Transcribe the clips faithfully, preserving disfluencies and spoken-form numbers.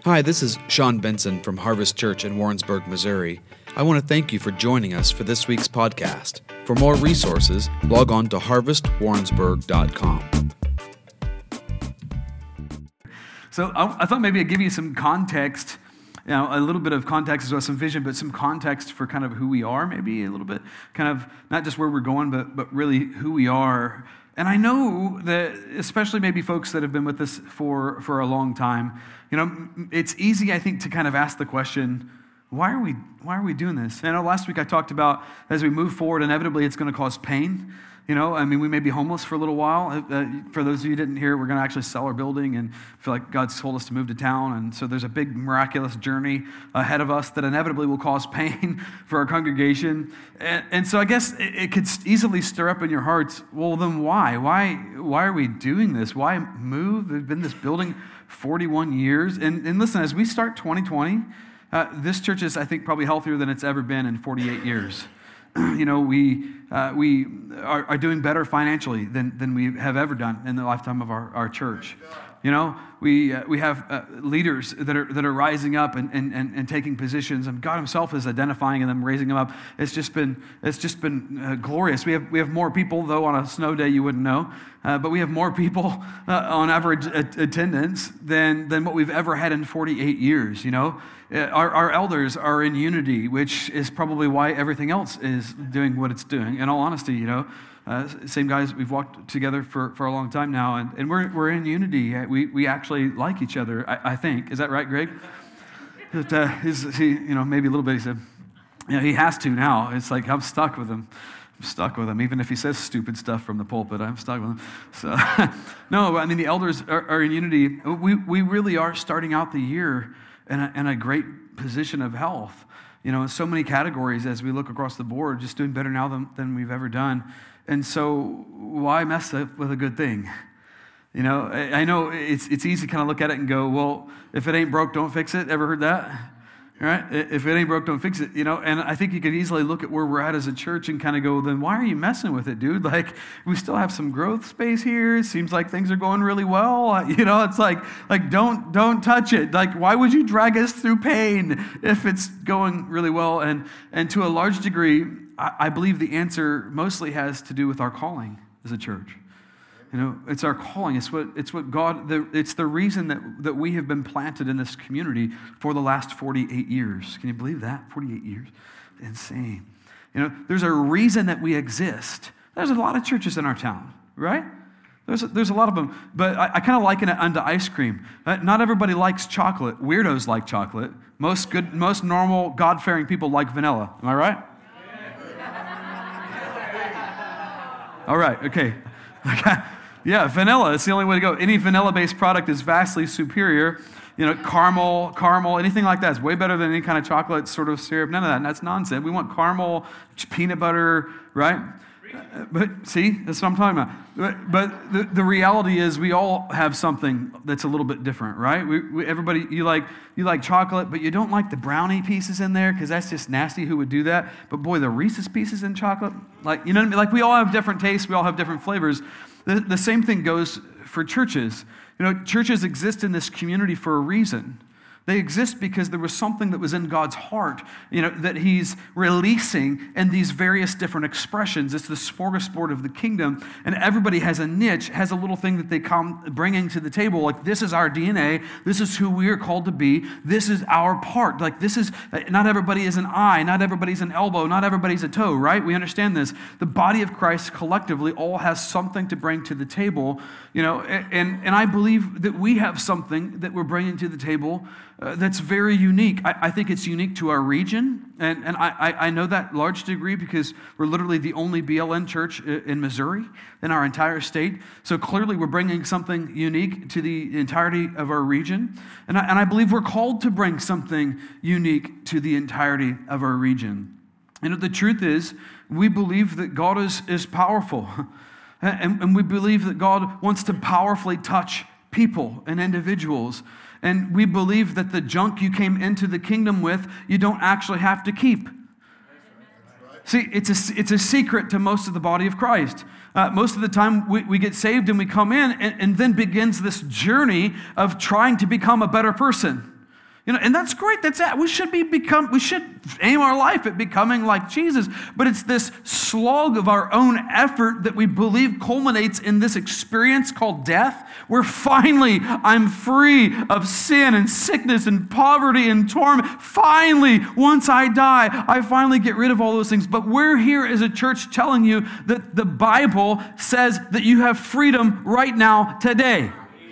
Hi, this is Sean Benson from Harvest Church in Warrensburg, Missouri. I want to thank you for joining us for this week's podcast. For more resources, log on to harvest warrensburg dot com. So I, I thought maybe I'd give you some context, you know, a little bit of context as well as some vision, but some context for kind of who we are, maybe a little bit, kind of not just where we're going, but but really who we are. And I know that, especially maybe folks that have been with us for, for a long time, you know, it's easy, I think, to kind of ask the question, why are we why are we doing this? I know last week I talked about as we move forward, inevitably it's going to cause pain. You know, I mean, we may be homeless for a little while. Uh, for those of you who didn't hear, we're going to actually sell our building and feel like God's told us to move to town. And so there's a big miraculous journey ahead of us that inevitably will cause pain for our congregation. And, and so I guess it, it could easily stir up in your hearts, well, then why? Why why are we doing this? Why move? We've been in this building forty-one years. And, and listen, as we start twenty twenty, uh, this church is, I think, probably healthier than it's ever been in forty-eight years. You know, we uh, we are, are doing better financially than, than we have ever done in the lifetime of our, our church. You know, we uh, we have uh, leaders that are that are rising up and, and, and, and taking positions, and God Himself is identifying them, raising them up. It's just been it's just been uh, glorious. We have we have more people, though on a snow day you wouldn't know, uh, but we have more people uh, on average a- attendance than than what we've ever had in forty-eight years. You know. Our, our elders are in unity, which is probably why everything else is doing what it's doing. In all honesty, you know, uh, same guys, we've walked together for, for a long time now, and, and we're we're in unity. We we actually like each other, I, I think. Is that right, Greg? But, uh, he's, he, you know, maybe a little bit. He said, yeah, he has to now. It's like I'm stuck with him. I'm stuck with him. Even if he says stupid stuff from the pulpit, I'm stuck with him. So, no, I mean the elders are, are in unity. We we really are starting out the year in a, in a great position of health, you know, in so many categories as we look across the board, just doing better now than, than we've ever done. And so why mess up with a good thing? You know, I, I know it's it's easy to kind of look at it and go, well, if it ain't broke, don't fix it. Ever heard that? Right? If it ain't broke, don't fix it, you know? And I think you could easily look at where we're at as a church and kind of go, then why are you messing with it, dude? Like, we still have some growth space here. It seems like things are going really well. You know, it's like, like don't don't touch it. Like, why would you drag us through pain if it's going really well? And, and to a large degree, I, I believe the answer mostly has to do with our calling as a church. You know, it's our calling. It's what it's what God. The, it's the reason that, that we have been planted in this community for the last forty-eight years. Can you believe that? forty-eight years, insane. You know, there's a reason that we exist. There's a lot of churches in our town, right? There's a, there's a lot of them, but I, I kind of liken it unto ice cream. Uh, not everybody likes chocolate. Weirdos like chocolate. Most good, most normal, God-fearing people like vanilla. Am I right? All right. Okay. Yeah, vanilla is the only way to go. Any vanilla-based product is vastly superior. You know, caramel, caramel, anything like that is way better than any kind of chocolate sort of syrup. None of that, and that's nonsense. We want caramel, peanut butter, right? But see, that's what I'm talking about. But, but the, the reality is we all have something that's a little bit different, right? We, we, everybody, you like you like chocolate, but you don't like the brownie pieces in there because that's just nasty. Who would do that? But boy, the Reese's Pieces in chocolate, like, you know what I mean? Like, we all have different tastes. We all have different flavors. The, the same thing goes for churches. You know, churches exist in this community for a reason. They exist because there was something that was in God's heart, you know, that He's releasing in these various different expressions. It's the smorgasbord of the kingdom, and everybody has a niche, has a little thing that they come bringing to the table. Like, this is our D N A. This is who we are called to be. This is our part. Like, this is, not everybody is an eye. Not everybody's an elbow. Not everybody's a toe, right? We understand this. The body of Christ collectively all has something to bring to the table, you know, and, and I believe that we have something that we're bringing to the table Uh, that's very unique. I, I think it's unique to our region, and, and I, I know that large degree because we're literally the only B L N church in Missouri in our entire state. So clearly we're bringing something unique to the entirety of our region, and I, and I believe we're called to bring something unique to the entirety of our region. And the truth is, we believe that God is, is powerful, and, and we believe that God wants to powerfully touch people and individuals. And we believe that the junk you came into the kingdom with, you don't actually have to keep. See, it's a, it's a secret to most of the body of Christ. Uh, most of the time we, we get saved and we come in, and, and then begins this journey of trying to become a better person. You know, and that's great. That's that. We should be become. We should aim our life at becoming like Jesus. But it's this slog of our own effort that we believe culminates in this experience called death, where finally I'm free of sin and sickness and poverty and torment. Finally, once I die, I finally get rid of all those things. But we're here as a church telling you that the Bible says that you have freedom right now, today.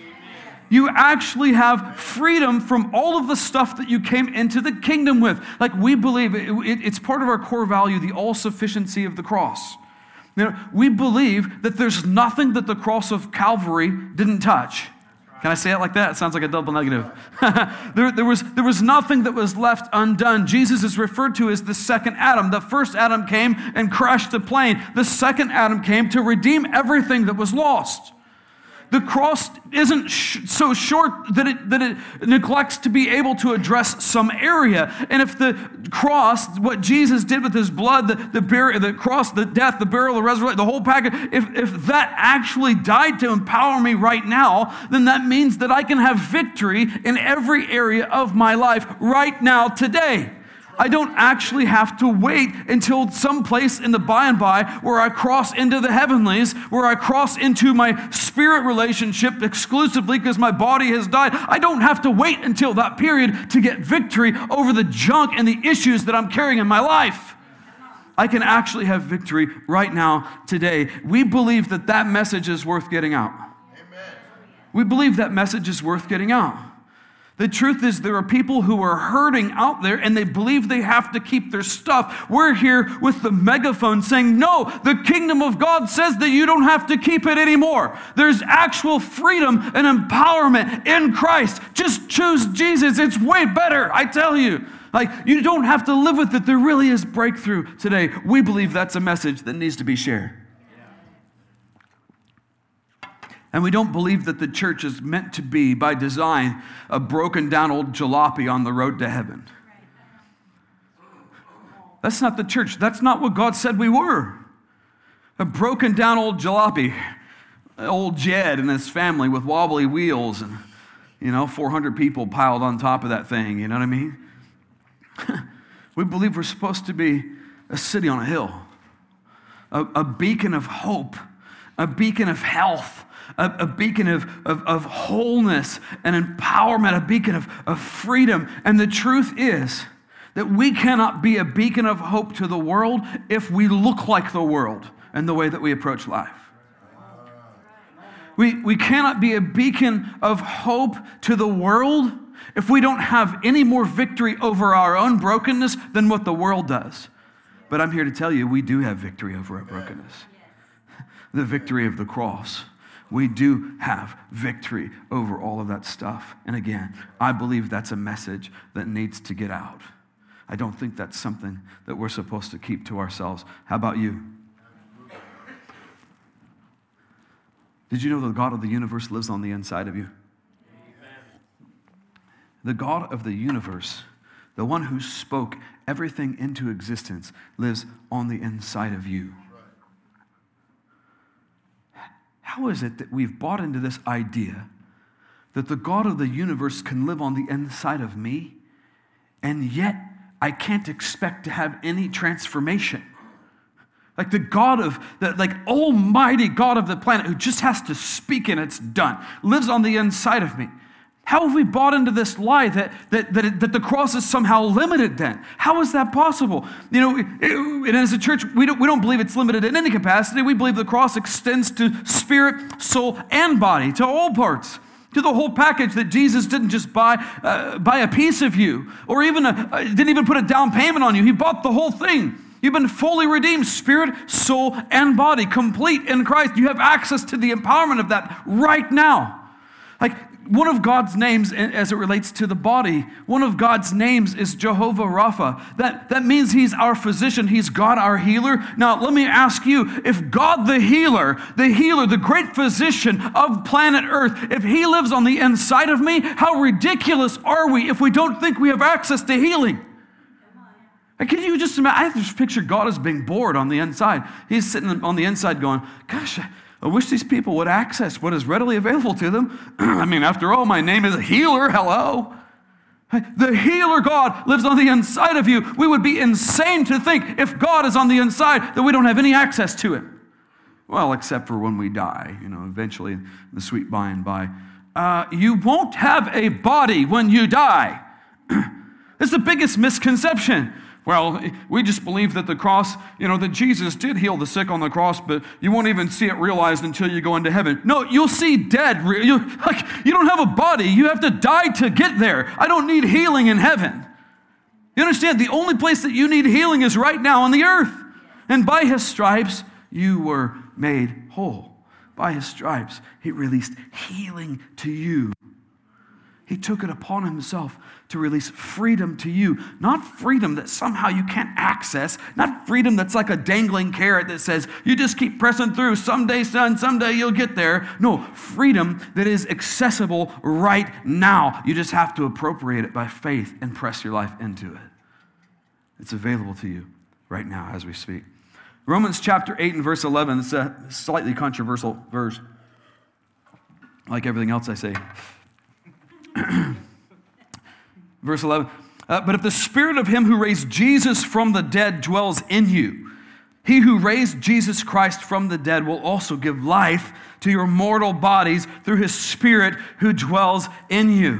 You actually have freedom from all of the stuff that you came into the kingdom with. Like we believe, it, it, it's part of our core value, the all-sufficiency of the cross. You know, we believe that there's nothing that the cross of Calvary didn't touch. Can I say it like that? It sounds like a double negative. there, there, was, there was nothing that was left undone. Jesus is referred to as the second Adam. The first Adam came and crashed the plane. The second Adam came to redeem everything that was lost. The cross isn't sh- so short that it, that it neglects to be able to address some area. And if the cross, what Jesus did with his blood, the, the, bur- the cross, the death, the burial, the resurrection, the whole package, if, if that actually died to empower me right now, then that means that I can have victory in every area of my life right now, today. I don't actually have to wait until some place in the by and by where I cross into the heavenlies, where I cross into my spirit relationship exclusively because my body has died. I don't have to wait until that period to get victory over the junk and the issues that I'm carrying in my life. I can actually have victory right now, today. We believe that that message is worth getting out. Amen. We believe that message is worth getting out. The truth is there are people who are hurting out there and they believe they have to keep their stuff. We're here with the megaphone saying, no, the kingdom of God says that you don't have to keep it anymore. There's actual freedom and empowerment in Christ. Just choose Jesus. It's way better, I tell you. Like, you don't have to live with it. There really is breakthrough today. We believe that's a message that needs to be shared. And we don't believe that the church is meant to be, by design, a broken down old jalopy on the road to heaven. That's not the church. That's not what God said we were. A broken down old jalopy. Old Jed and his family with wobbly wheels and, you know, four hundred people piled on top of that thing. You know what I mean? We believe we're supposed to be a city on a hill. A, a beacon of hope. A beacon of health. A, a beacon of, of, of wholeness and empowerment, a beacon of, of freedom. And the truth is that we cannot be a beacon of hope to the world if we look like the world in the way that we approach life. We, we cannot be a beacon of hope to the world if we don't have any more victory over our own brokenness than what the world does. But I'm here to tell you, we do have victory over our brokenness. The victory of the cross. We do have victory over all of that stuff. And again, I believe that's a message that needs to get out. I don't think that's something that we're supposed to keep to ourselves. How about you? Did you know the God of the universe lives on the inside of you? The God of the universe, the one who spoke everything into existence, lives on the inside of you. How is it that we've bought into this idea that the God of the universe can live on the inside of me, and yet I can't expect to have any transformation? Like the God of, the like almighty God of the planet who just has to speak and it's done, lives on the inside of me. How have we bought into this lie that that that, it, that the cross is somehow limited then? How is that possible? You know, it, and as a church, we don't, we don't believe it's limited in any capacity. We believe the cross extends to spirit, soul, and body, to all parts, to the whole package, that Jesus didn't just buy, uh, buy a piece of you, or even a, uh, didn't even put a down payment on you. He bought the whole thing. You've been fully redeemed, spirit, soul, and body, complete in Christ. You have access to the empowerment of that right now. Like, one of God's names, as it relates to the body, one of God's names is Jehovah Rapha. That, that means he's our physician. He's God, our healer. Now, let me ask you, if God the healer, the healer, the great physician of planet Earth, if he lives on the inside of me, how ridiculous are we if we don't think we have access to healing? Can you just imagine? I just picture God as being bored on the inside. He's sitting on the inside going, gosh, I wish these people would access what is readily available to them. I mean, after all, my name is a healer. Hello. The healer God lives on the inside of you. We would be insane to think if God is on the inside that we don't have any access to it. Well, except for when we die, you know, eventually in the sweet by and by. Uh, you won't have a body when you die. It's the biggest misconception. Well, we just believe that the cross, you know, that Jesus did heal the sick on the cross, but you won't even see it realized until you go into heaven. No, you'll see dead. You, like, you don't have a body. You have to die to get there. I don't need healing in heaven. You understand? The only place that you need healing is right now on the earth. And by his stripes, you were made whole. By his stripes, he released healing to you. He took it upon himself to release freedom to you. Not freedom that somehow you can't access. Not freedom that's like a dangling carrot that says, you just keep pressing through. Someday, son, someday you'll get there. No, freedom that is accessible right now. You just have to appropriate it by faith and press your life into it. It's available to you right now as we speak. Romans chapter eight and verse eleven. It's a slightly controversial verse. Like everything else I say. Verse eleven, uh, but if the spirit of him who raised Jesus from the dead dwells in you, he who raised Jesus Christ from the dead will also give life to your mortal bodies through his spirit who dwells in you.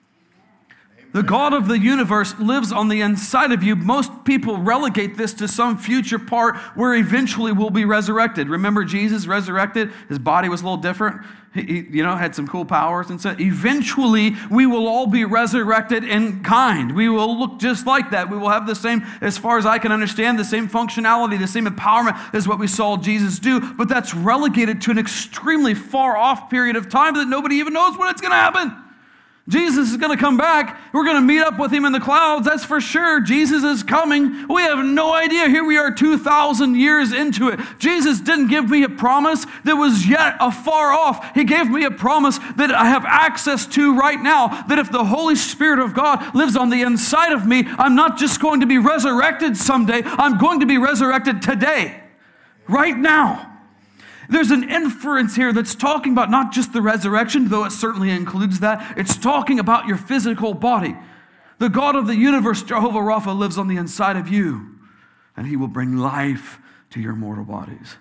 The God of the universe lives on the inside of you. Most people relegate this to some future part where eventually we'll be resurrected. Remember Jesus resurrected? His body was a little different. He, you know, had some cool powers and stuff. Eventually, we will all be resurrected in kind. We will look just like that. We will have the same, as far as I can understand, the same functionality, the same empowerment as what we saw Jesus do. But that's relegated to an extremely far off period of time that nobody even knows when it's going to happen. Jesus is going to come back. We're going to meet up with him in the clouds. That's for sure. Jesus is coming. We have no idea. Here we are two thousand years into it. Jesus didn't give me a promise that was yet afar off. He gave me a promise that I have access to right now, that if the Holy Spirit of God lives on the inside of me, I'm not just going to be resurrected someday. I'm going to be resurrected today, right now. There's an inference here that's talking about not just the resurrection, though it certainly includes that. It's talking about your physical body. The God of the universe, Jehovah Rapha, lives on the inside of you, and he will bring life to your mortal bodies.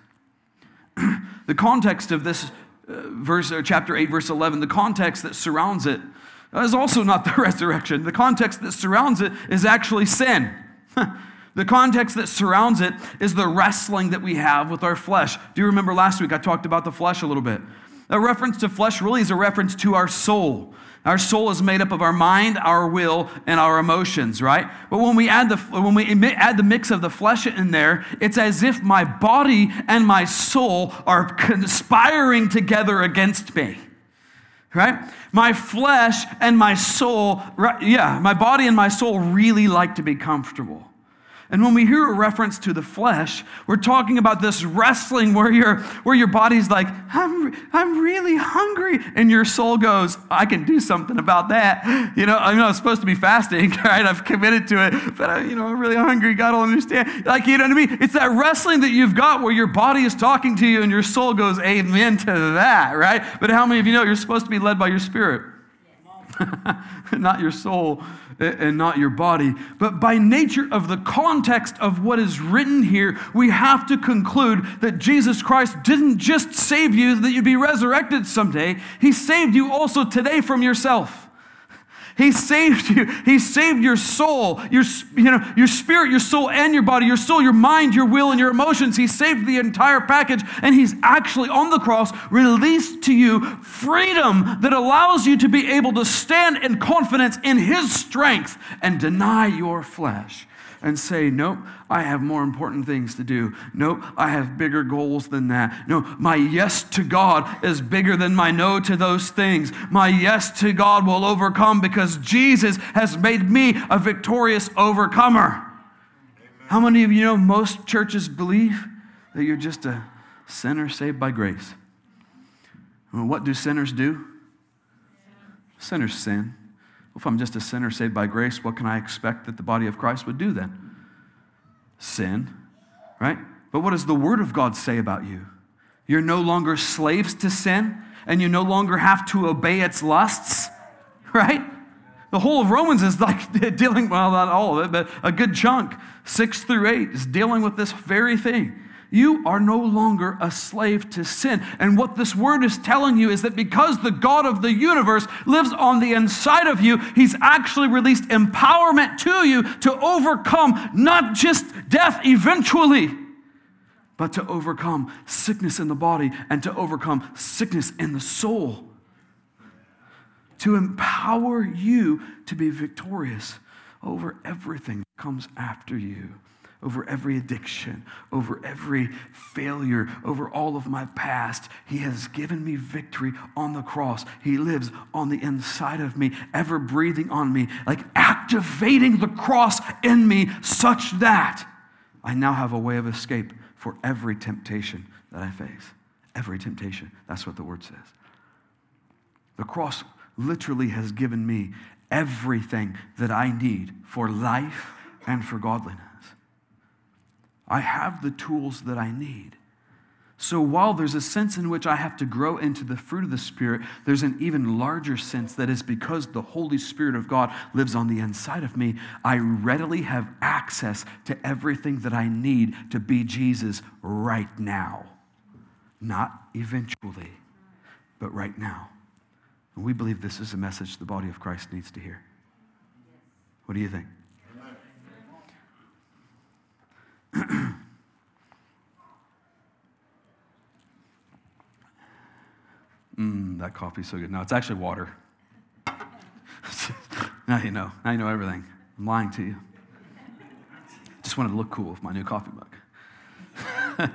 The context of this uh, verse, or chapter eight, verse eleven, the context that surrounds it is also not the resurrection. The context that surrounds it is actually sin. The context that surrounds it is the wrestling that we have with our flesh. Do you remember last week I talked about the flesh a little bit? A reference to flesh really is a reference to our soul. Our soul is made up of our mind, our will, and our emotions, right? But when we add the when we add the mix of the flesh in there, it's as if my body and my soul are conspiring together against me. Right? My flesh and my soul, right, yeah, my body and my soul really like to be comfortable. And when we hear a reference to the flesh, we're talking about this wrestling where your where your body's like, I'm I'm really hungry, and your soul goes, I can do something about that. You know, I know I'm supposed to be fasting, right? I've committed to it, but I, you know, I'm really hungry. God will understand. Like, you know what I mean? It's that wrestling that you've got where your body is talking to you, and your soul goes, amen to that, right? But how many of you know you're supposed to be led by your spirit? Not your soul and not your body. But by nature of the context of what is written here, we have to conclude that Jesus Christ didn't just save you that you'd be resurrected someday. He saved you also today from yourself. He saved you. He saved your soul, your, you know, your spirit, your soul, and your body, your soul, your mind, your will, and your emotions. He saved the entire package, and he's actually on the cross released to you freedom that allows you to be able to stand in confidence in his strength and deny your flesh and say, nope, I have more important things to do. Nope, I have bigger goals than that. No, my yes to God is bigger than my no to those things. My yes to God will overcome because Jesus has made me a victorious overcomer. Amen. How many of you know most churches believe that you're just a sinner saved by grace? Well, what do sinners do? Sinners sin. If I'm just a sinner saved by grace, what can I expect that the body of Christ would do then? Sin, right? But what does the Word of God say about you? You're no longer slaves to sin, and you no longer have to obey its lusts, right? The whole of Romans is like dealing, well, not all of it, but a good chunk, six through eight, is dealing with this very thing. You are no longer a slave to sin. And what this word is telling you is that because the God of the universe lives on the inside of you, he's actually released empowerment to you to overcome not just death eventually, but to overcome sickness in the body and to overcome sickness in the soul. To empower you to be victorious over everything that comes after you. Over every addiction, over every failure, over all of my past. He has given me victory on the cross. He lives on the inside of me, ever breathing on me, like activating the cross in me such that I now have a way of escape for every temptation that I face. Every temptation. That's what the word says. The cross literally has given me everything that I need for life and for godliness. I have the tools that I need. So while there's a sense in which I have to grow into the fruit of the Spirit, there's an even larger sense that is because the Holy Spirit of God lives on the inside of me, I readily have access to everything that I need to be Jesus right now. Not eventually, but right now. And we believe this is a message the body of Christ needs to hear. What do you think? Mmm, that coffee's so good. No, it's actually water. Now you know. Now you know everything. I'm lying to you. Just wanted to look cool with my new coffee mug.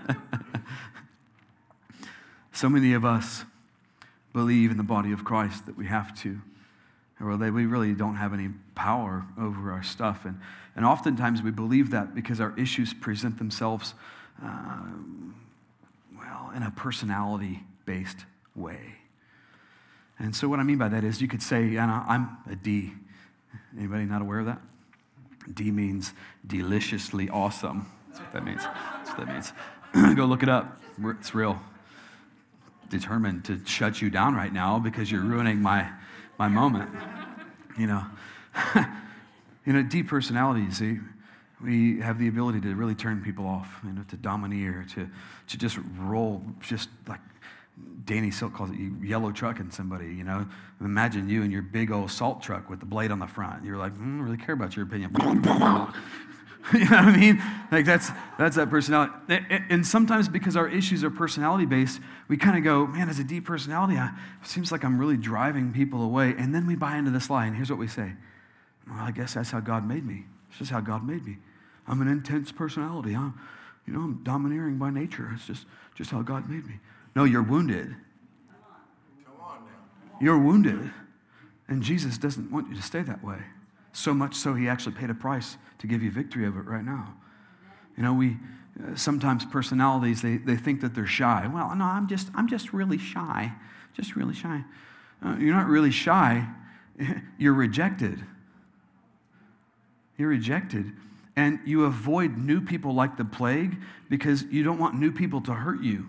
So many of us believe in the body of Christ that we have to, or that we really don't have any power over our stuff. And, and oftentimes we believe that because our issues present themselves, uh, well, in a personality-based way. And so what I mean by that is you could say, Anna, I'm a D. Anybody not aware of that? D means deliciously awesome. That's what that means. That's what that means. Go look it up. It's real. Determined to shut you down right now because you're ruining my my moment. You know, you know, D personality, see, we have the ability to really turn people off, you know, to domineer, to to just roll, just like Danny Silk calls it, yellow trucking somebody, you know. Imagine you and your big old salt truck with the blade on the front. You're like, mm, I don't really care about your opinion. You know what I mean? Like that's that's that personality. And sometimes because our issues are personality-based, we kind of go, man, as a D personality, I, it seems like I'm really driving people away. And then we buy into this lie, and here's what we say. Well, I guess that's how God made me. It's just how God made me. I'm an intense personality. I'm, you know, I'm domineering by nature. It's just, just how God made me. No, you're wounded. Come on now. You're wounded. And Jesus doesn't want you to stay that way. So much so he actually paid a price to give you victory over it right now. You know, we uh, sometimes personalities, they, they think that they're shy. Well, no, I'm just I'm just really shy. Just really shy. Uh, you're not really shy. You're rejected. You're rejected. And you avoid new people like the plague because you don't want new people to hurt you.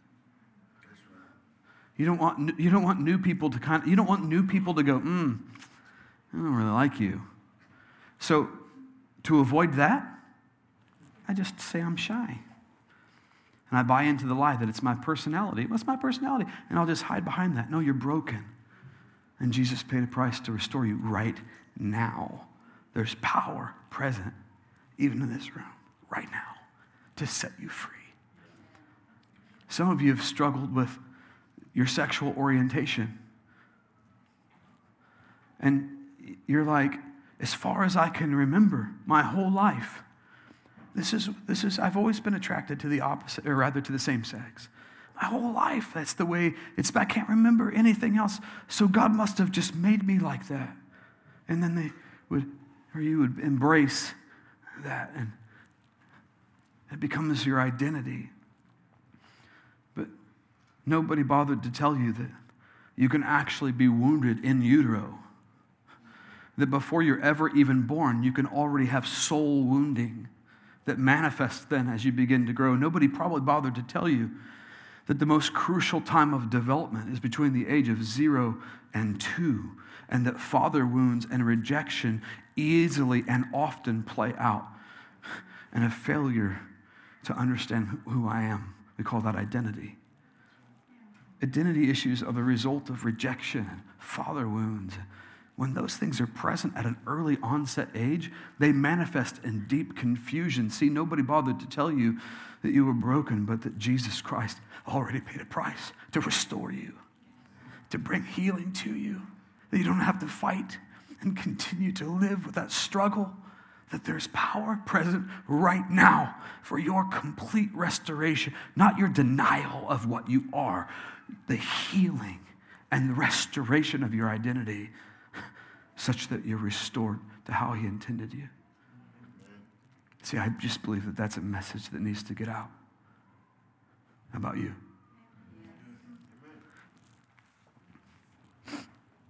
You don't want you don't want new people to kind of, you don't want new people to go, mm, I don't really like you. So to avoid that, I just say I'm shy. And I buy into the lie that it's my personality. What's my personality? And I'll just hide behind that. No, you're broken. And Jesus paid a price to restore you right now. There's power present, even in this room, right now, to set you free. Some of you have struggled with your sexual orientation. And you're like, as far as I can remember, my whole life, this is, this is, I've always been attracted to the opposite, or rather to the same sex. My whole life, that's the way it's, I can't remember anything else. So God must have just made me like that. And then they would, or you would embrace that, and it becomes your identity. But nobody bothered to tell you that you can actually be wounded in utero. That before you're ever even born, you can already have soul wounding that manifests then as you begin to grow. Nobody probably bothered to tell you that the most crucial time of development is between the age of zero and two. and that father wounds and rejection easily and often play out, and a failure to understand who I am. We call that identity. Identity issues are the result of rejection and father wounds. When those things are present at an early onset age, they manifest in deep confusion. See, nobody bothered to tell you that you were broken, but that Jesus Christ already paid a price to restore you, to bring healing to you, that you don't have to fight and continue to live with that struggle, that there's power present right now for your complete restoration, not your denial of what you are, the healing and the restoration of your identity such that you're restored to how he intended you. See, I just believe that that's a message that needs to get out. How about you? I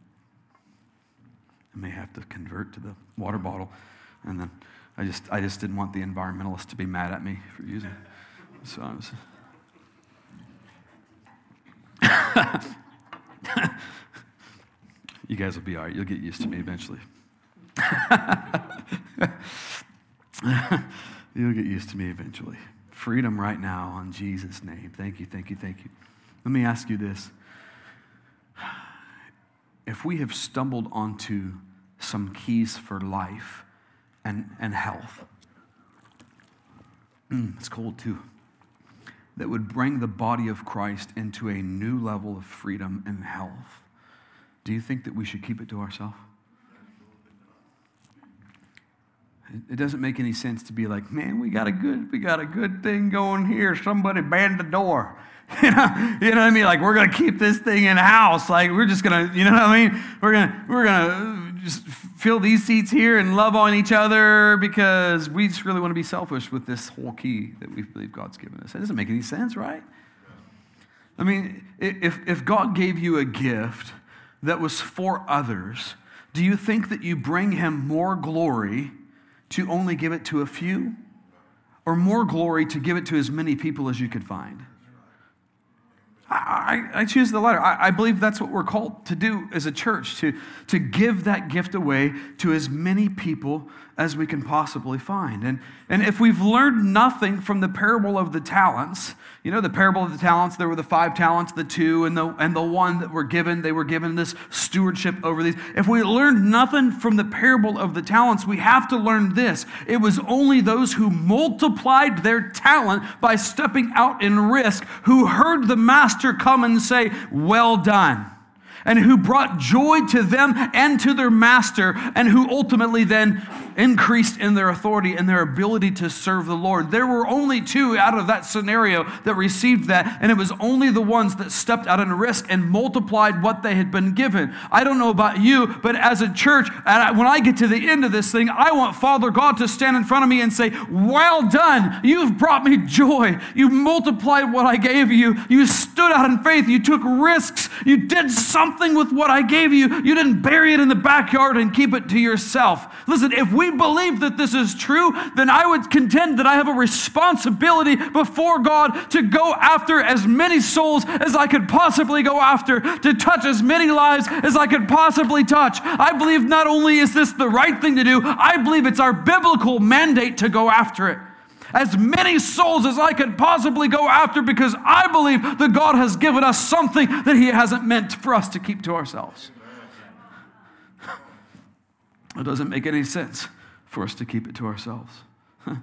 may have to convert to the water bottle. And then I just I just didn't want the environmentalists to be mad at me for using it. So I was... You guys will be all right. You'll get used to me eventually. You'll get used to me eventually. Freedom right now in Jesus' name. Thank you, thank you, thank you. Let me ask you this. If we have stumbled onto some keys for life and, and health, mm, it's cold too, that would bring the body of Christ into a new level of freedom and health, do you think that we should keep it to ourselves? It doesn't make any sense to be like, man, we got a good, we got a good thing going here. Somebody banned the door. You know, you know what I mean? Like, we're gonna keep this thing in house. Like, we're just gonna, you know what I mean? We're gonna, we're gonna just fill these seats here and love on each other because we just really want to be selfish with this whole key that we believe God's given us. It doesn't make any sense, right? I mean, if if God gave you a gift that was for others, do you think that you bring him more glory to only give it to a few, or more glory to give it to as many people as you could find? I, I, I choose the latter. I, I believe that's what we're called to do as a church, to, to give that gift away to as many people as we can possibly find. And, and if we've learned nothing from the parable of the talents, you know, the parable of the talents, there were the five talents, the two, and the, and the one that were given, they were given this stewardship over these. If we learned nothing from the parable of the talents, we have to learn this. It was only those who multiplied their talent by stepping out in risk, who heard the master come and say, well done, and who brought joy to them and to their master, and who ultimately then increased in their authority and their ability to serve the Lord. There were only two out of that scenario that received that, and it was only the ones that stepped out in risk and multiplied what they had been given. I don't know about you, but as a church, when I get to the end of this thing, I want Father God to stand in front of me and say, well done, you've brought me joy. You multiplied what I gave you. You stood out in faith. You took risks. You did something with what I gave you. You didn't bury it in the backyard and keep it to yourself. Listen, if we believe that this is true, then I would contend that I have a responsibility before God to go after as many souls as I could possibly go after, to touch as many lives as I could possibly touch. I believe not only is this the right thing to do, I believe it's our biblical mandate to go after it. As many souls as I could possibly go after, because I believe that God has given us something that he hasn't meant for us to keep to ourselves. It doesn't make any sense for us to keep it to ourselves. I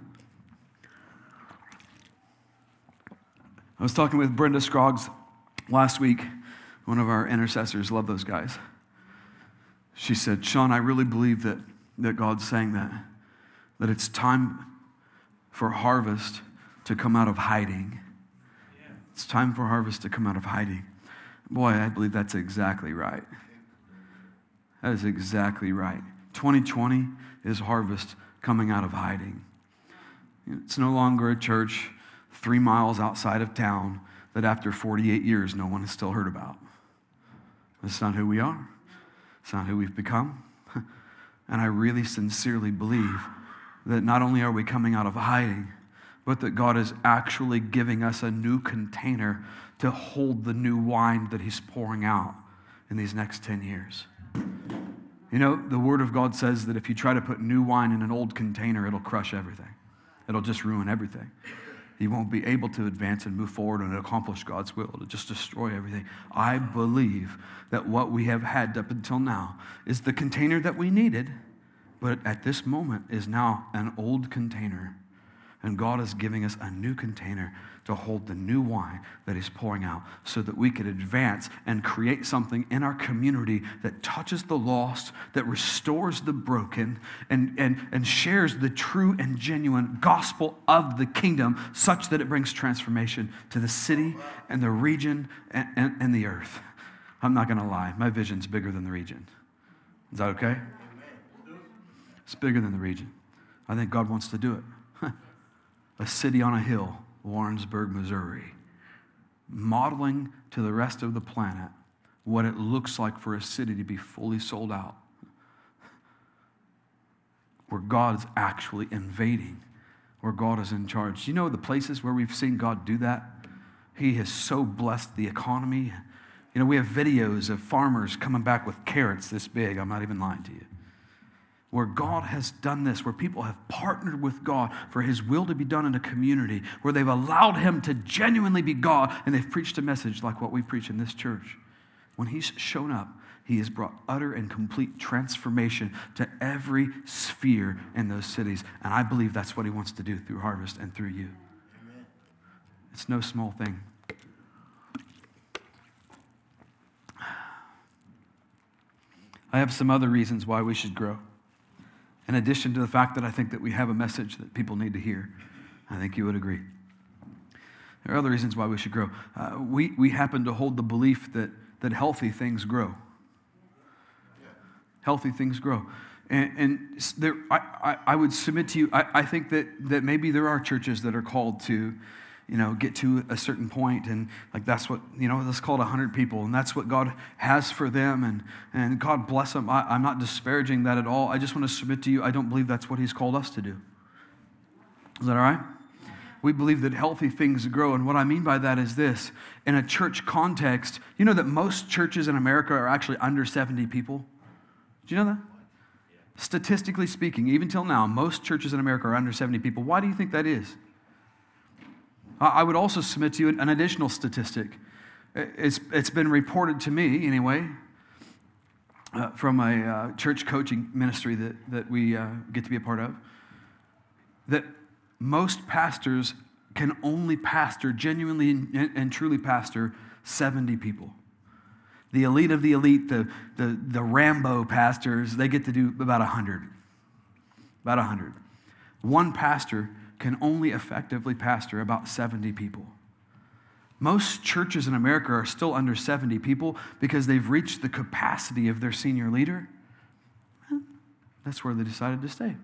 was talking with Brenda Scroggs last week, one of our intercessors. Love those guys. She said, Sean, I really believe that, that God's saying that, that it's time for harvest to come out of hiding. It's time for harvest to come out of hiding. Boy, I believe that's exactly right. That is exactly right. twenty twenty is harvest coming out of hiding. It's no longer a church three miles outside of town that after forty-eight years no one has still heard about. That's not who we are. It's not who we've become. And I really sincerely believe that not only are we coming out of hiding, but that God is actually giving us a new container to hold the new wine that he's pouring out in these next ten years. You know, the Word of God says that if you try to put new wine in an old container, it'll crush everything. It'll just ruin everything. You won't be able to advance and move forward and accomplish God's will. It'll just destroy everything. I believe that what we have had up until now is the container that we needed, but at this moment is now an old container. And God is giving us a new container to hold the new wine that He's pouring out so that we could advance and create something in our community that touches the lost, that restores the broken, and, and, and shares the true and genuine gospel of the kingdom such that it brings transformation to the city and the region and, and, and the earth. I'm not going to lie. My vision's bigger than the region. Is that okay? It's bigger than the region. I think God wants to do it. A city on a hill, Warrensburg, Missouri, modeling to the rest of the planet what it looks like for a city to be fully sold out, where God is actually invading, where God is in charge. Do you know the places where we've seen God do that? He has so blessed the economy. You know, we have videos of farmers coming back with carrots this big. I'm not even lying to you. Where God has done this, where people have partnered with God for His will to be done in a community, where they've allowed Him to genuinely be God, and they've preached a message like what we preach in this church. When He's shown up, He has brought utter and complete transformation to every sphere in those cities. And I believe that's what He wants to do through Harvest and through you. Amen. It's no small thing. I have some other reasons why we should grow. In addition to the fact that I think that we have a message that people need to hear, I think you would agree. There are other reasons why we should grow. Uh, we, we happen to hold the belief that, that healthy things grow. Healthy things grow. And, and there, I, I, I would submit to you, I, I think that, that maybe there are churches that are called to, you know, get to a certain point, and like that's what, you know, let's call it one hundred people, and that's what God has for them, and, and God bless them. I, I'm not disparaging that at all. I just want to submit to you, I don't believe that's what He's called us to do. Is that all right? We believe that healthy things grow, and what I mean by that is this. In a church context, you know that most churches in America are actually under seventy people? Do you know that? Statistically speaking, even till now, most churches in America are under seventy people. Why do you think that is? I would also submit to you an additional statistic. It's, it's been reported to me, anyway, uh, from a uh, church coaching ministry that, that we uh, get to be a part of, that most pastors can only pastor, genuinely and, and truly pastor, seventy people. The elite of the elite, the, the, the Rambo pastors, they get to do about one hundred. About one hundred. One pastor can only effectively pastor about seventy people. Most churches in America are still under seventy people because they've reached the capacity of their senior leader. That's where they decided to stay.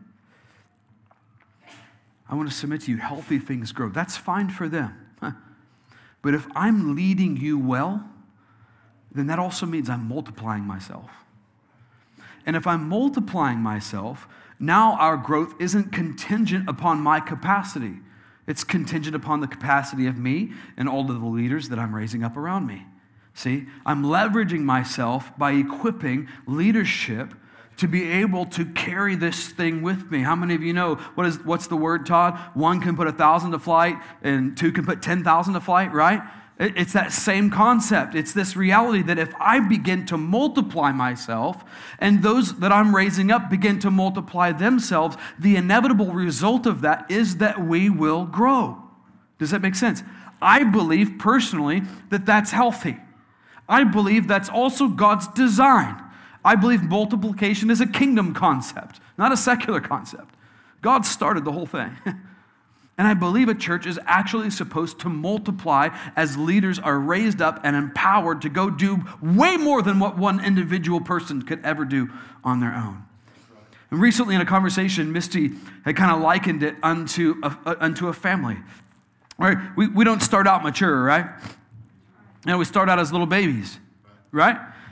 I want to submit to you, healthy things grow. That's fine for them. But if I'm leading you well, then that also means I'm multiplying myself. And if I'm multiplying myself, now our growth isn't contingent upon my capacity. It's contingent upon the capacity of me and all of the leaders that I'm raising up around me. See, I'm leveraging myself by equipping leadership to be able to carry this thing with me. How many of you know, what is what's the word, Todd? One can put a thousand to flight and two can put ten thousand to flight, right? It's that same concept. It's this reality that if I begin to multiply myself and those that I'm raising up begin to multiply themselves, the inevitable result of that is that we will grow. Does that make sense? I believe personally that that's healthy. I believe that's also God's design. I believe multiplication is a kingdom concept, not a secular concept. God started the whole thing. And I believe a church is actually supposed to multiply as leaders are raised up and empowered to go do way more than what one individual person could ever do on their own. And recently in a conversation, Misty had kind of likened it unto a, unto a family. Right? We, we don't start out mature, right? You know, we start out as little babies, right?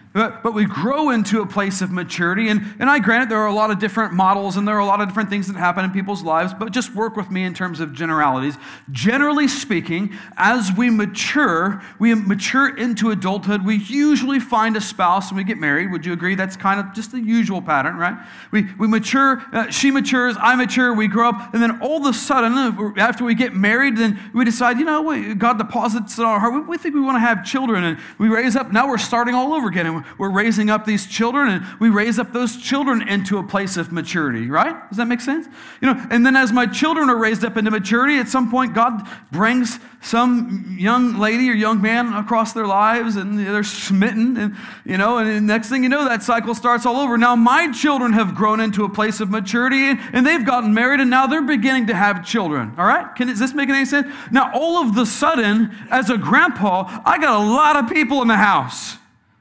But, but we grow into a place of maturity. And, and I grant it, there are a lot of different models and there are a lot of different things that happen in people's lives, but just work with me in terms of generalities. Generally speaking, as we mature, we mature into adulthood, we usually find a spouse and we get married. Would you agree? That's kind of just the usual pattern, right? We, we mature, uh, she matures, I mature, we grow up, and then all of a sudden, after we get married, then we decide, you know, what, God deposits in our heart, we, we think we want to have children, and we raise up, now we're starting all over again, and we're raising up these children, and we raise up those children into a place of maturity, right? Does that make sense? You know, and then as my children are raised up into maturity, at some point God brings some young lady or young man across their lives, and they're smitten, and you know, and the next thing you know, that cycle starts all over. Now my children have grown into a place of maturity, and they've gotten married, and now they're beginning to have children, all right? Can, is this making any sense? Now all of the sudden, as a grandpa, I got a lot of people in the house.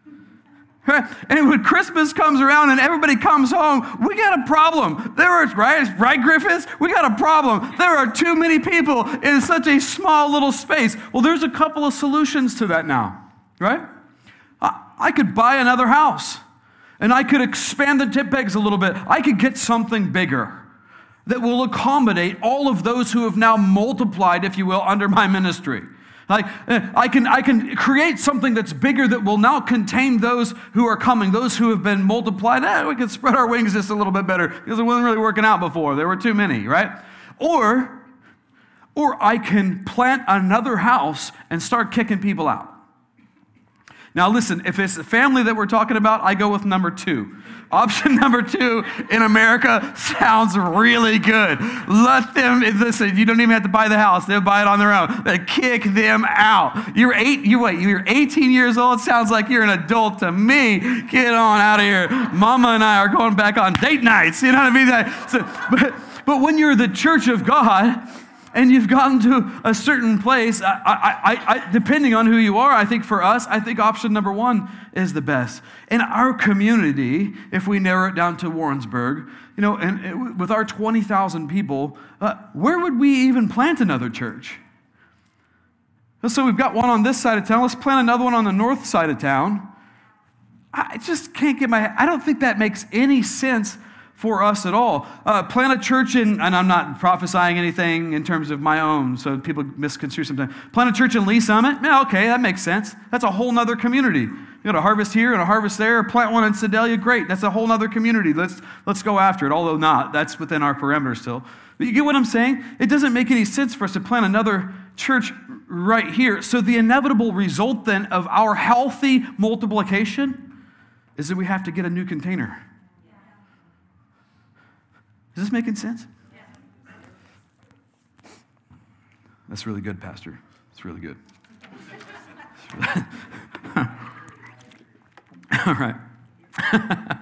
And when Christmas comes around and everybody comes home, we got a problem. There are, right, right, Griffiths? We got a problem. There are too many people in such a small little space. Well, there's a couple of solutions to that now, right? I, I could buy another house, and I could expand the tip pegs a little bit. I could get something bigger that will accommodate all of those who have now multiplied, if you will, under my ministry. Like, I can I can create something that's bigger that will now contain those who are coming, those who have been multiplied. Eh, we can spread our wings just a little bit better because it wasn't really working out before. There were too many, right? Or, or I can plant another house and start kicking people out. Now listen, if it's the family that we're talking about, I go with number two. Option number two in America sounds really good. Let them, listen, you don't even have to buy the house. They'll buy it on their own. They kick them out. You're eight, you wait, you're eighteen years old. Sounds like you're an adult to me. Get on out of here. Mama and I are going back on date nights. You know what I mean? So, but, but when you're the church of God, and you've gotten to a certain place, I, I, I, depending on who you are, I think for us, I think option number one is the best. In our community, if we narrow it down to Warrensburg, you know, and, and with our twenty thousand people, uh, where would we even plant another church? So we've got one on this side of town. Let's plant another one on the north side of town. I just can't get my, I don't think that makes any sense for us at all. Uh, plant a church in, and I'm not prophesying anything in terms of my own, so people misconstrue sometimes. Plant a church in Lee Summit? Yeah, okay, that makes sense. That's a whole nother community. You got a harvest here and a harvest there. Plant one in Sedalia, great. That's a whole nother community. Let's let's go after it, although not. That's within our parameters still. But you get what I'm saying? It doesn't make any sense for us to plant another church right here. So the inevitable result then of our healthy multiplication is that we have to get a new container. Is this making sense? Yeah. That's really good, Pastor. It's really good. It's really... All right. I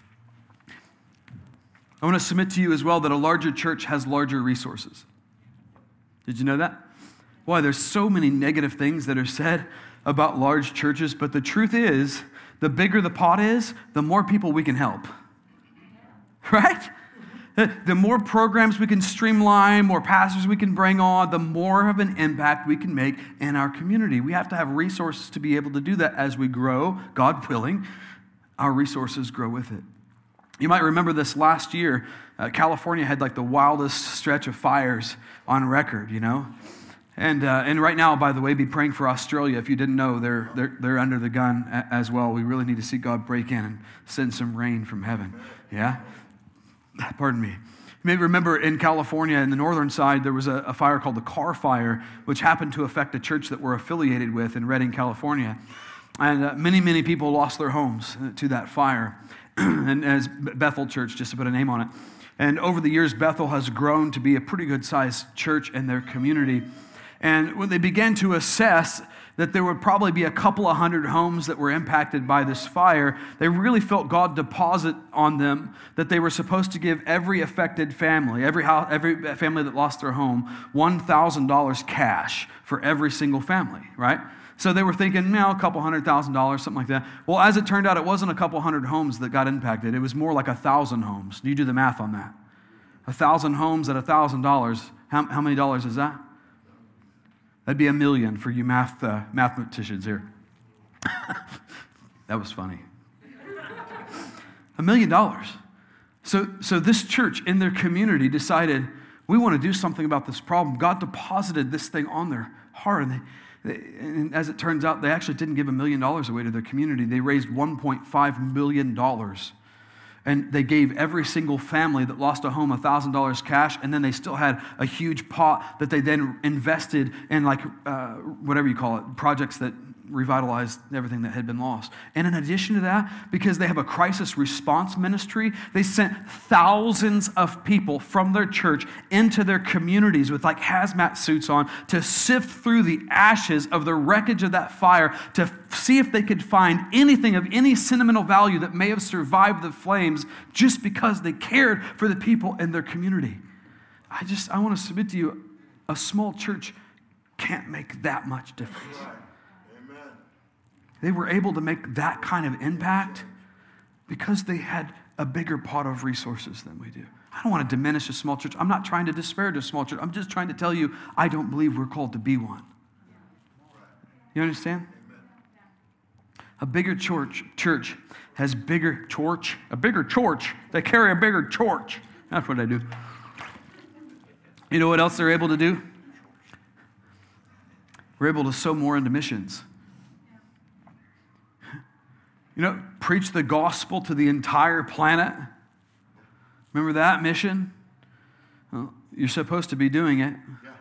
want to submit to you as well that a larger church has larger resources. Did you know that? Why, there's so many negative things that are said about large churches, but the truth is, the bigger the pot is, the more people we can help. Right? The more programs we can streamline, more pastors we can bring on, the more of an impact we can make in our community. We have to have resources to be able to do that as we grow, God willing, our resources grow with it. You might remember this last year, uh, California had like the wildest stretch of fires on record, you know? And uh, and right now, by the way, be praying for Australia. If you didn't know, they're, they're, they're under the gun as well. We really need to see God break in and send some rain from heaven, yeah? Pardon me. You may remember in California, in the northern side, there was a, a fire called the Carr Fire, which happened to affect a church that we're affiliated with in Redding, California. And uh, many, many people lost their homes to that fire. And as Bethel Church, just to put a name on it. And over the years, Bethel has grown to be a pretty good-sized church in their community. And when they began to assess that there would probably be a couple of hundred homes that were impacted by this fire, they really felt God deposit on them that they were supposed to give every affected family, every house, every family that lost their home, one thousand dollars cash for every single family, right? So they were thinking, you know, a couple hundred thousand dollars, something like that. Well, as it turned out, it wasn't a couple hundred homes that got impacted. It was more like a thousand homes. You do the math on that. A thousand homes at a thousand dollars. How, how many dollars is that? That'd be a million for you math uh, mathematicians here. That was funny. A million dollars. So, so this church in their community decided, we want to do something about this problem. God deposited this thing on their heart. And, they, they, and as it turns out, they actually didn't give a million dollars away to their community. They raised one point five million dollars. And they gave every single family that lost a home one thousand dollars cash, and then they still had a huge pot that they then invested in, like, uh, whatever you call it, projects that revitalized everything that had been lost. And in addition to that, because they have a crisis response ministry, they sent thousands of people from their church into their communities with like hazmat suits on to sift through the ashes of the wreckage of that fire to see if they could find anything of any sentimental value that may have survived the flames just because they cared for the people in their community. I just, I want to submit to you, a small church can't make that much difference. They were able to make that kind of impact because they had a bigger pot of resources than we do. I don't want to diminish a small church. I'm not trying to disparage a small church. I'm just trying to tell you, I don't believe we're called to be one. You understand? A bigger church, church has bigger torch, a bigger torch. They carry a bigger torch. That's what I do. You know what else they're able to do? We're able to sow more into missions. You know, preach the gospel to the entire planet. Remember that mission? Well, you're supposed to be doing it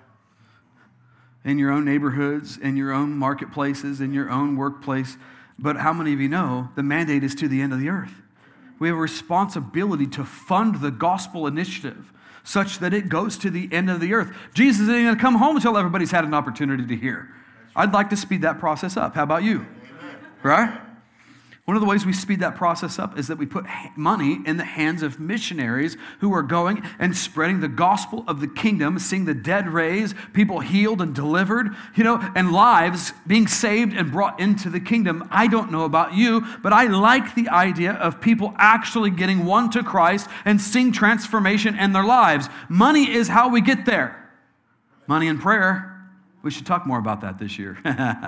in your own neighborhoods, in your own marketplaces, in your own workplace. But how many of you know the mandate is to the end of the earth? We have a responsibility to fund the gospel initiative such that it goes to the end of the earth. Jesus isn't going to come home until everybody's had an opportunity to hear. I'd like to speed that process up. How about you? Right? One of the ways we speed that process up is that we put money in the hands of missionaries who are going and spreading the gospel of the kingdom, seeing the dead raised, people healed and delivered, you know, and lives being saved and brought into the kingdom. I don't know about you, but I like the idea of people actually getting one to Christ and seeing transformation in their lives. Money is how we get there. Money and prayer. We should talk more about that this year.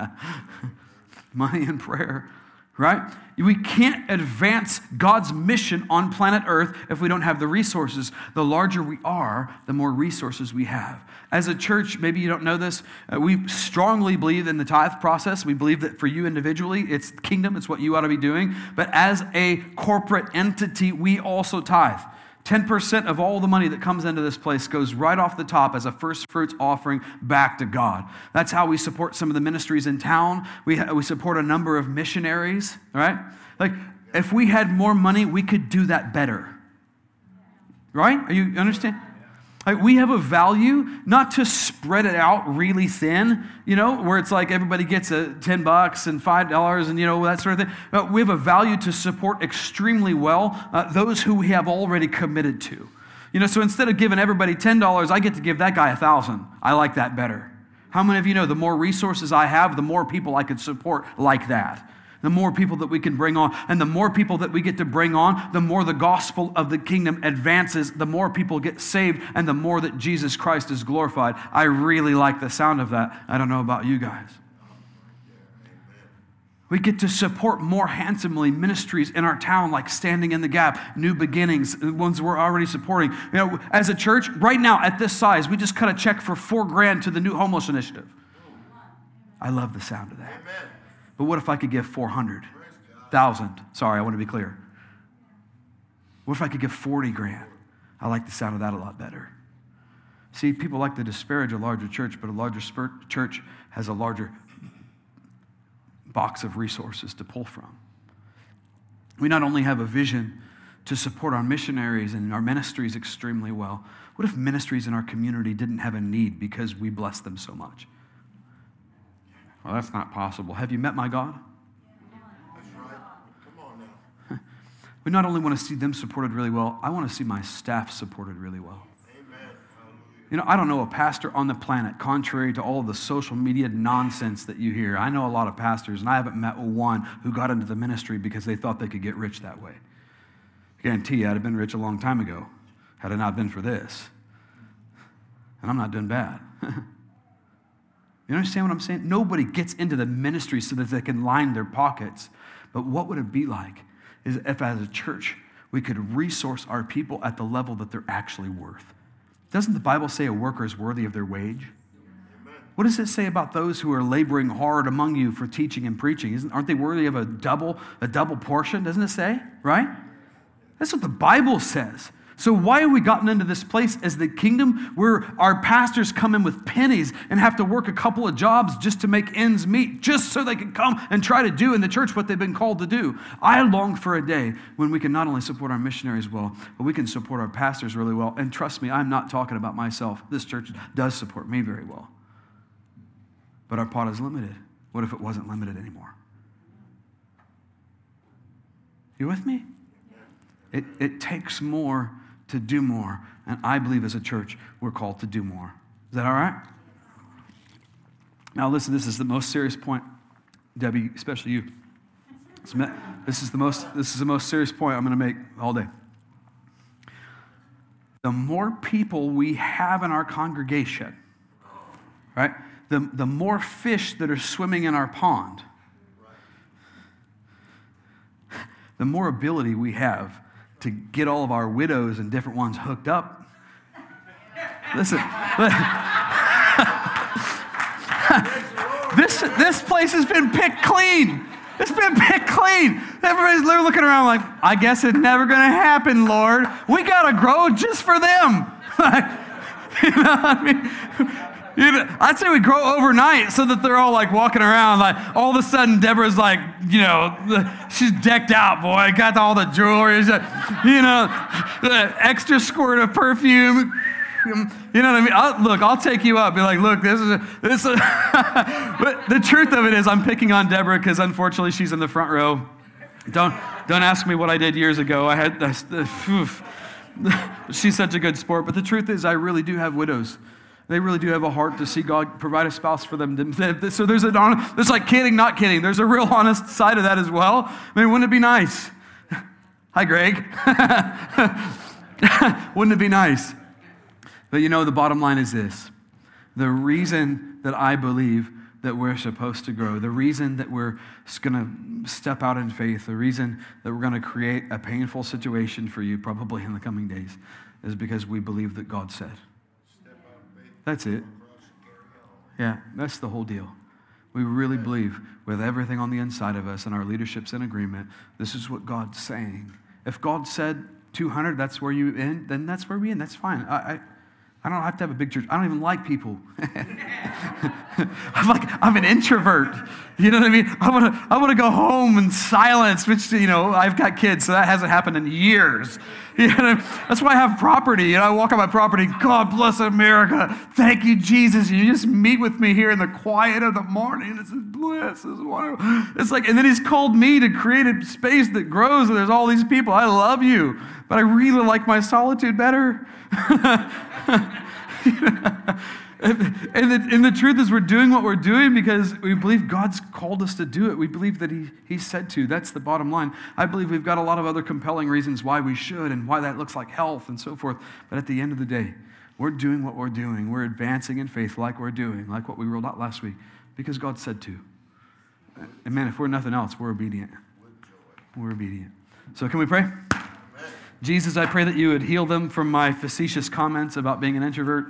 Money and prayer. Right? We can't advance God's mission on planet Earth if we don't have the resources. The larger we are, the more resources we have. As a church, maybe you don't know this, uh, we strongly believe in the tithe process. We believe that for you individually, it's kingdom, it's what you ought to be doing. But as a corporate entity, we also tithe. ten percent of all the money that comes into this place goes right off the top as a first fruits offering back to God. That's how we support some of the ministries in town. We ha- we support a number of missionaries, right? Like, if we had more money, we could do that better. Right? Are you understand? Like, we have a value not to spread it out really thin, you know, where it's like everybody gets a ten bucks and five dollars and, you know, that sort of thing. But we have a value to support extremely well uh, those who we have already committed to. You know, so instead of giving everybody ten dollars, I get to give that guy one thousand dollars. I like that better. How many of you know the more resources I have, the more people I could support like that? The more people that we can bring on, and the more people that we get to bring on, the more the gospel of the kingdom advances, the more people get saved, and the more that Jesus Christ is glorified. I really like the sound of that. I don't know about you guys. We get to support more handsomely ministries in our town, like Standing in the Gap, New Beginnings, the ones we're already supporting. You know, as a church, right now at this size, we just cut a check for four grand to the New Homeless Initiative. I love the sound of that. Amen. But what if I could give four hundred thousand? Sorry, I want to be clear. What if I could give forty grand? I like the sound of that a lot better. See, people like to disparage a larger church, but a larger church has a larger box of resources to pull from. We not only have a vision to support our missionaries and our ministries extremely well, what if ministries in our community didn't have a need because we bless them so much? Well, that's not possible. Have you met my God? That's right. Come on now. We not only want to see them supported really well, I want to see my staff supported really well. Amen. You know, I don't know a pastor on the planet, contrary to all of the social media nonsense that you hear. I know a lot of pastors, and I haven't met one who got into the ministry because they thought they could get rich that way. I guarantee you I'd have been rich a long time ago had it not been for this. And I'm not doing bad. You understand what I'm saying? Nobody gets into the ministry so that they can line their pockets. But what would it be like is if as a church we could resource our people at the level that they're actually worth. Doesn't the Bible say a worker is worthy of their wage? What does it say about those who are laboring hard among you for teaching and preaching? Isn't, aren't they worthy of a double, a double portion? Doesn't it say? Right? That's what the Bible says. So why have we gotten into this place as the kingdom where our pastors come in with pennies and have to work a couple of jobs just to make ends meet, just so they can come and try to do in the church what they've been called to do? I long for a day when we can not only support our missionaries well, but we can support our pastors really well. And trust me, I'm not talking about myself. This church does support me very well. But our pot is limited. What if it wasn't limited anymore? You with me? It, it takes more to do more. And I believe as a church, we're called to do more. Is that all right? Now listen, this is the most serious point, Debbie, especially you. This is the most, this is the most serious point I'm going to make all day. The more people we have in our congregation, right? The, the more fish that are swimming in our pond, the more ability we have to get all of our widows and different ones hooked up. Listen, this, this place has been picked clean. It's been picked clean. Everybody's looking around like, I guess it's never going to happen, Lord. We got to grow just for them. You know what I mean? I'd say we grow overnight so that they're all like walking around. Like all of a sudden, Deborah's like, you know, she's decked out, boy. Got all the jewelry, you know, the extra squirt of perfume. You know what I mean? I'll, look, I'll take you up. Be like, look, this is a, this is a but the truth of it is I'm picking on Deborah because unfortunately she's in the front row. Don't don't ask me what I did years ago. I had this, this, she's such a good sport. But the truth is I really do have widows. They really do have a heart to see God provide a spouse for them. So there's an honest, there's like kidding, not kidding. There's a real honest side of that as well. I mean, wouldn't it be nice? Hi, Greg. Wouldn't it be nice? But you know, the bottom line is this. The reason that I believe that we're supposed to grow, the reason that we're going to step out in faith, the reason that we're going to create a painful situation for you probably in the coming days is because we believe that God said. That's it. Yeah, that's the whole deal. We really believe with everything on the inside of us and our leadership's in agreement, this is what God's saying. If God said two hundred, that's where you end, then that's where we end. That's fine. I, I, I don't have to have a big church. I don't even like people. I'm like, I'm an introvert. You know what I mean? I want to I want to go home in silence, which, you know, I've got kids, so that hasn't happened in years. You know, that's why I have property. You know, I walk on my property, God bless America. Thank you, Jesus. You just meet with me here in the quiet of the morning. This is bliss. This is wonderful. It's like, and then he's called me to create a space that grows, and there's all these people. I love you, but I really like my solitude better. And the, and the truth is we're doing what we're doing because we believe God's called us to do it. We believe that he, he said to. That's the bottom line. I believe we've got a lot of other compelling reasons why we should and why that looks like health and so forth. But at the end of the day, we're doing what we're doing. We're advancing in faith like we're doing, like what we rolled out last week, because God said to. And man, if we're nothing else, we're obedient. We're obedient. So can we pray? Jesus, I pray that you would heal them from my facetious comments about being an introvert.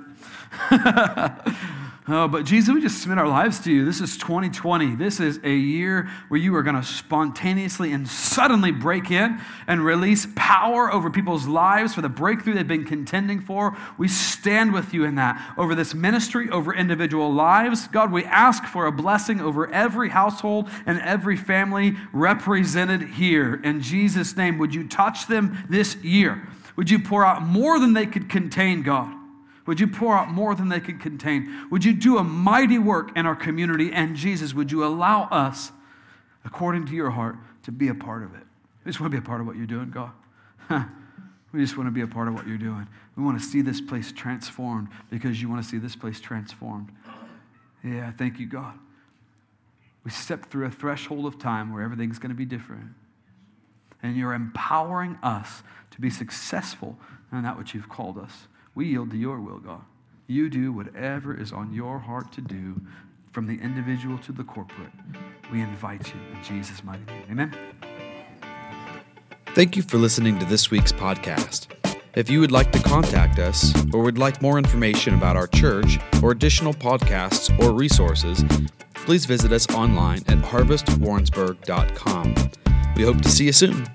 Oh, but Jesus, we just submit our lives to you. This is twenty twenty. This is a year where you are going to spontaneously and suddenly break in and release power over people's lives for the breakthrough they've been contending for. We stand with you in that, over this ministry, over individual lives. God, we ask for a blessing over every household and every family represented here. In Jesus' name, would you touch them this year? Would you pour out more than they could contain, God? Would you pour out more than they could contain? Would you do a mighty work in our community? And Jesus, would you allow us, according to your heart, to be a part of it? We just want to be a part of what you're doing, God. We just want to be a part of what you're doing. We want to see this place transformed because you want to see this place transformed. Yeah, thank you, God. We step through a threshold of time where everything's going to be different. And you're empowering us to be successful in that which you've called us. We yield to your will, God. You do whatever is on your heart to do, from the individual to the corporate. We invite you in Jesus' mighty name. Amen. Thank you for listening to this week's podcast. If you would like to contact us or would like more information about our church or additional podcasts or resources, please visit us online at harvest warrensburg dot com. We hope to see you soon.